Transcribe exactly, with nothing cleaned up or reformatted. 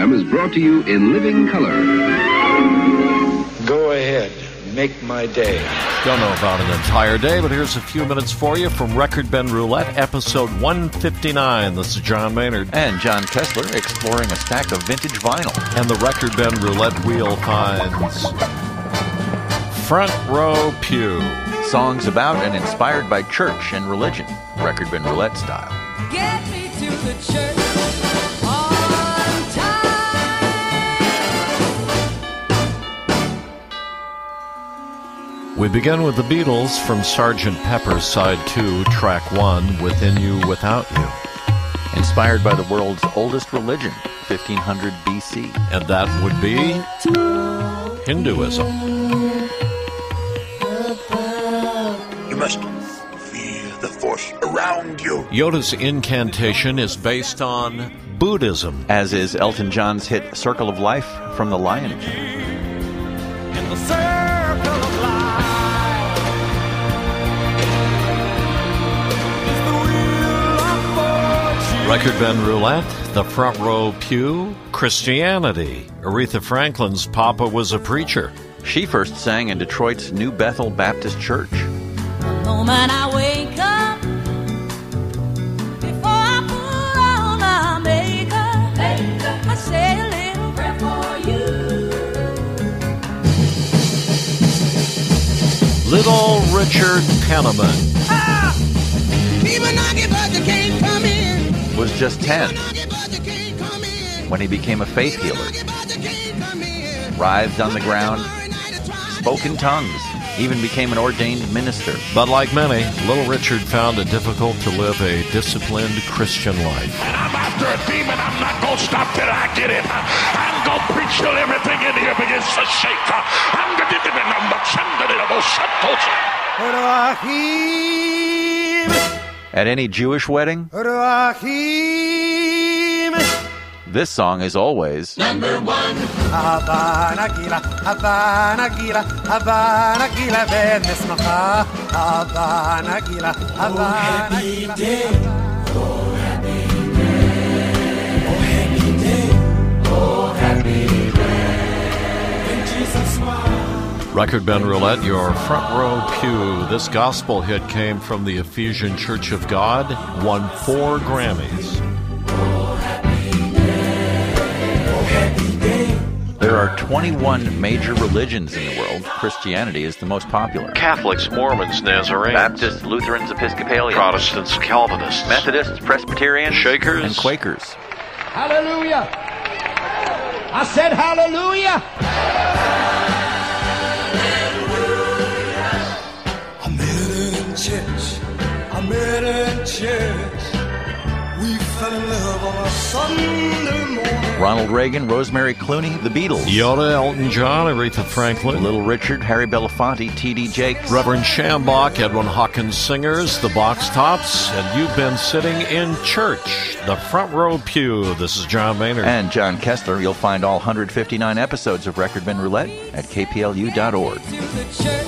program is brought to you in living color. Go ahead. Make my day. Don't know about an entire day, but here's a few minutes for you from Record Bin Roulette, episode one fifty-nine. This is John Maynard. And John Kessler exploring a stack of vintage vinyl. And the Record Bin Roulette wheel finds Front Row Pew. Songs about and inspired by church and religion, Record Bin Roulette style. Get me to the church on time. We begin with the Beatles from Sergeant Pepper's Side two, Track one, Within You, Without You. Inspired by the world's oldest religion, fifteen hundred B C. And that would be Hinduism. You must feel the force around you. Yoda's incantation is based on Buddhism. As is Elton John's hit Circle of Life from The Lion King. In the circle of life is the wheel of fortune. Record Bin Roulette, the Front Row Pew, Christianity. Aretha Franklin's papa was a preacher. She first sang in Detroit's New Bethel Baptist Church. The moment I wake up, before I put on my makeup, I say a little prayer for you. Little Richard Penniman Ah! People knock it, but they can't come in. Was just ten Knock it, but they can't come in. when he became a faith healer. Knock it, but they can't come in. Writhed on the ground, spoke in tongues, even became an ordained minister. But like many, Little Richard found it difficult to live a disciplined Christian life. And I'm after a demon. I'm not going to stop till I get it. I'm going to preach till everything in here begins to shake. I'm going to do it. At any Jewish wedding, this song is always Number one. Havana Gila, Havana Gila, Havana Gila, Venismacha, Havana Gila, Havana Gila. Oh, happy day. Oh, happy day. Oh, happy day. When Jesus smiled. Record Bin Roulette, your Front Row Pew. This gospel hit came from the Ephesian Church of God, won four Grammys. There are twenty-one major religions in the world. Christianity is the most popular. Catholics, Mormons, Nazarenes, Baptists, Lutherans, Episcopalians, Protestants, Calvinists, Methodists, Presbyterians, Shakers, and Quakers. Hallelujah. I said hallelujah. I met her in church, I met her in church. We fell in love on a Sunday morning. Ronald Reagan, Rosemary Clooney, The Beatles. Yoda, Elton John, Aretha Franklin, Little Richard, Harry Belafonte, T D Jakes, Reverend Shambach, Edwin Hawkins Singers, the Box Tops, and you've been sitting in church, the Front Row Pew. This is John Maynard. and John Kessler. You'll find all one hundred fifty-nine episodes of Record Bin Roulette at K P L U dot org. To the church